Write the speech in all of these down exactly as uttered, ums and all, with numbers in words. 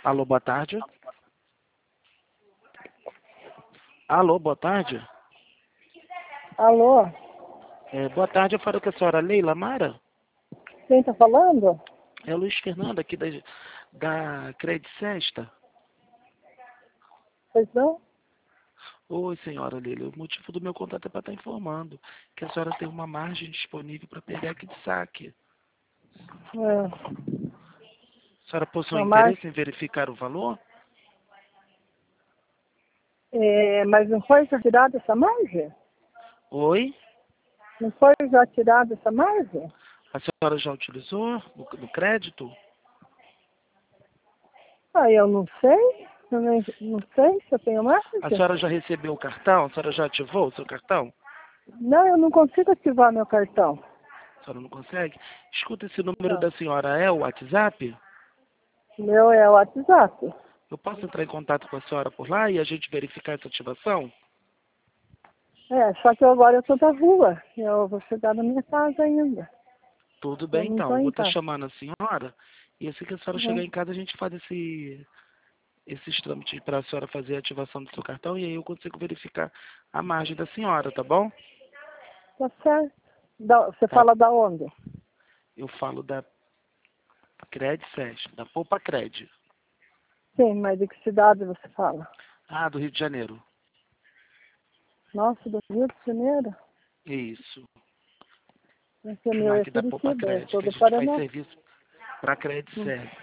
Alô, boa tarde. Alô, boa tarde. Alô? É, boa tarde, eu falo com a senhora Leila Mara. Quem tá falando? É o Luiz Fernando aqui da, da Credit Sesta. Pois não? Oi, senhora Leila, o motivo do meu contato é para estar informando que a senhora tem uma margem disponível para pegar aqui de saque. É, A senhora possui a interesse margem, em verificar o valor? é, mas não foi já tirada essa margem? Oi? Não foi já tirada essa margem? A senhora já utilizou no, no crédito? Ah, eu não sei. Eu nem, não sei se eu tenho margem. A senhora já recebeu o cartão? A senhora já ativou o seu cartão? Não, eu não consigo ativar meu cartão. A senhora não consegue? Escuta, esse número Não. da senhora é o WhatsApp? Meu é o WhatsApp. Eu posso entrar em contato com a senhora por lá e a gente verificar essa ativação? É, só que agora eu tô da rua. Eu vou chegar na minha casa ainda. Tudo Eu bem, não tô então. Eu vou em estar casa. chamando a senhora e assim que a senhora chegar Uhum. em casa a gente faz esse, esses trâmites para a senhora fazer a ativação do seu cartão e aí eu consigo verificar a margem da senhora, tá bom? Tá certo. Da- você Tá. fala da onde? Eu falo da Cred Sesc, da Poupa Cred. Sim, mas de que cidade você fala? Ah, do Rio de Janeiro. Nossa, do Rio de Janeiro? Isso. Esse é meu é Aqui da Poupa Curitiba, eu Cred, sou que a do gente faz Paraná. serviço para Cred Hum. Sesc.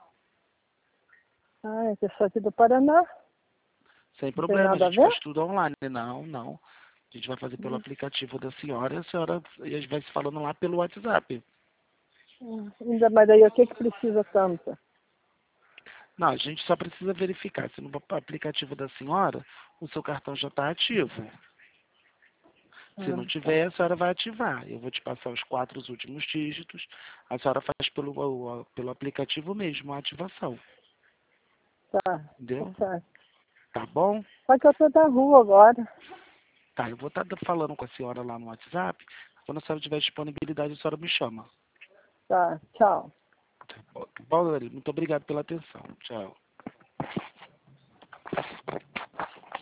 Ah, é que eu sou aqui do Paraná. Sem Não tem problema, a nada a gente ver? faz tudo online. Não, não. A gente vai fazer pelo Hum. aplicativo da senhora e a senhora e a gente vai se falando lá pelo WhatsApp. Hum. Ainda, mas aí o que que precisa tanto? Não, a gente só precisa verificar se no aplicativo da senhora o seu cartão já está ativo. Se Ah, não tá. tiver, a senhora vai ativar. Eu vou te passar os quatro últimos dígitos. A senhora faz pelo, pelo aplicativo mesmo a ativação. Tá, tá Entendeu? certo. Tá bom? Só que eu tô da rua agora. Tá, eu vou estar falando com a senhora lá no WhatsApp. Quando a senhora tiver disponibilidade, a senhora me chama. Tá, tchau. Tá bom, Dani? Muito obrigado pela atenção. Tchau.